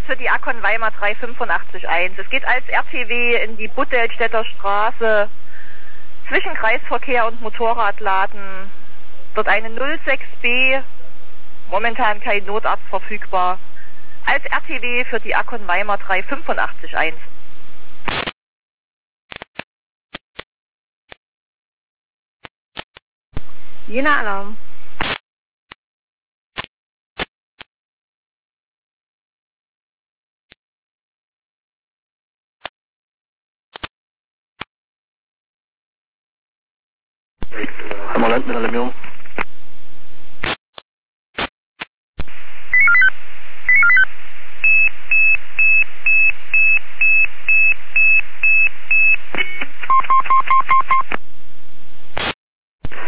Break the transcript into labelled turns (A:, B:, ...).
A: für die Akon Weimar 3881. Es geht als RTW in die Buddelstädter Straße zwischen Kreisverkehr und Motorradladen. Dort eine 06B, momentan kein Notarzt verfügbar. Als RTW für die Akon Weimar 3881.
B: Jena Alarm.
C: Alarm, Alarmierung.